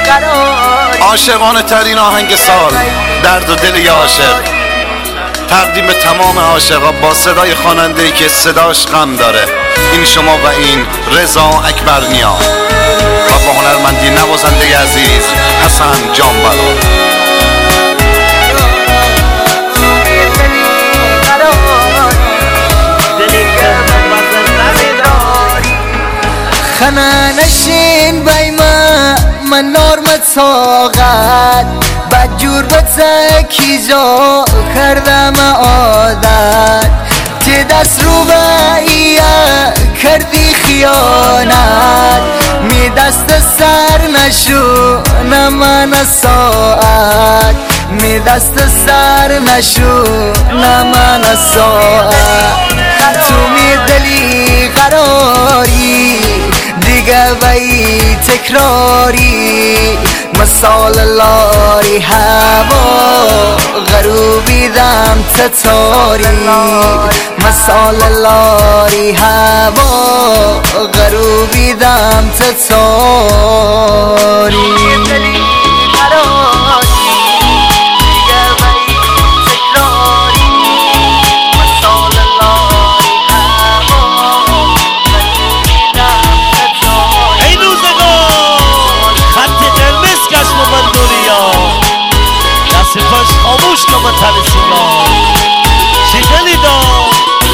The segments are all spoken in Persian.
عاشقانه ترین آهنگ سال، درد و دل یه عاشق، تقدیم به تمام عاشقا با صدای خواننده‌ای که صداش غم داره. این شما و این رضا اکبرنیا و با هنرمندی نوازنده عزیز حسن جانبرو. خنا نشین بای من نرمت ساغت بدجور بتکی جا کردم عادت تی دست رو بایه کردی خیانت می دست سر نشو نمن ساعت می دست سر نشو نمن ساعت تو می دلی قراری دیگه بایی تکراری مثال لاری هوا غروبی دم تتاری مثال لاری هوا غروبی دم تتاری سپاش خاموش که با تن سیگار شکلی دار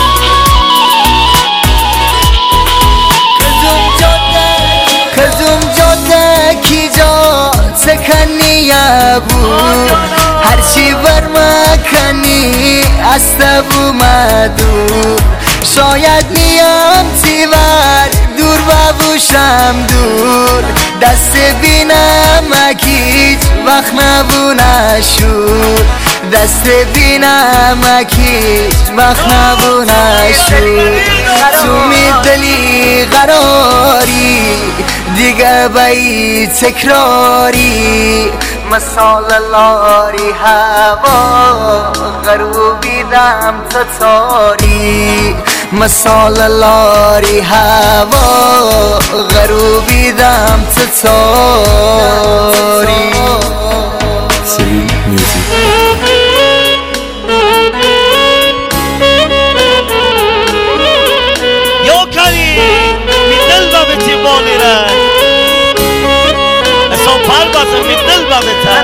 کزم جاده کی جا سکنیه بود هرچی برمکنی استبو مدور شاید نیام تیور دور ببوشم دور دست بینم اکیج وقت نبونه شور دست بینم اکیج وقت نبونه شور تو می دلی قراری دیگه بایی تکراری مثال لاری هوا غروبی دم تتاری مثال لاری هوا غروبی دم تتاری سری میوزیک یا کریم می دل با بتی بانی رای اسان پر بازم می دل با بتن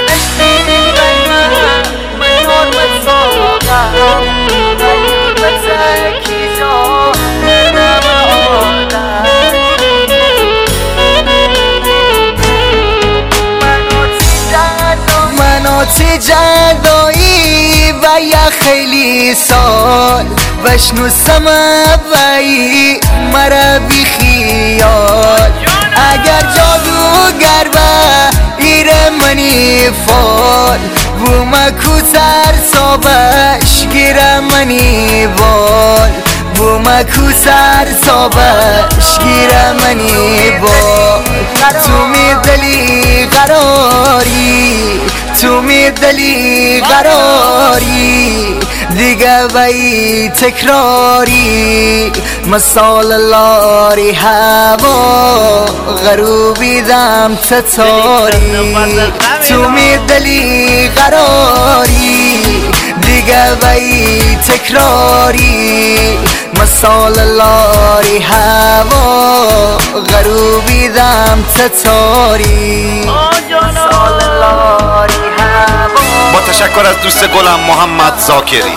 مناتی جدایی و یا خیلی سال بشنوسم ابایی مرا بی خیال اگر جادوگر با ایره منی فال بوما کوتر صابش گیره منی بال بوما کوتر صابش گیره منی بال تو می دلی قراری تو می دلی قراری دیگه بایی تکراری مثال لاری هوا غروبی دم تتاری تو می دلی قراری دیگه بایی تکراری مثال لاری هوا غروبی دم تتاری مثال لاری هوا. با تشکر از دوست گلم محمد زاکری،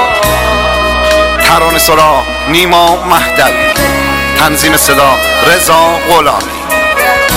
ترانه سرا نیما مهدوی، تنظیم صدا رضا غلامی.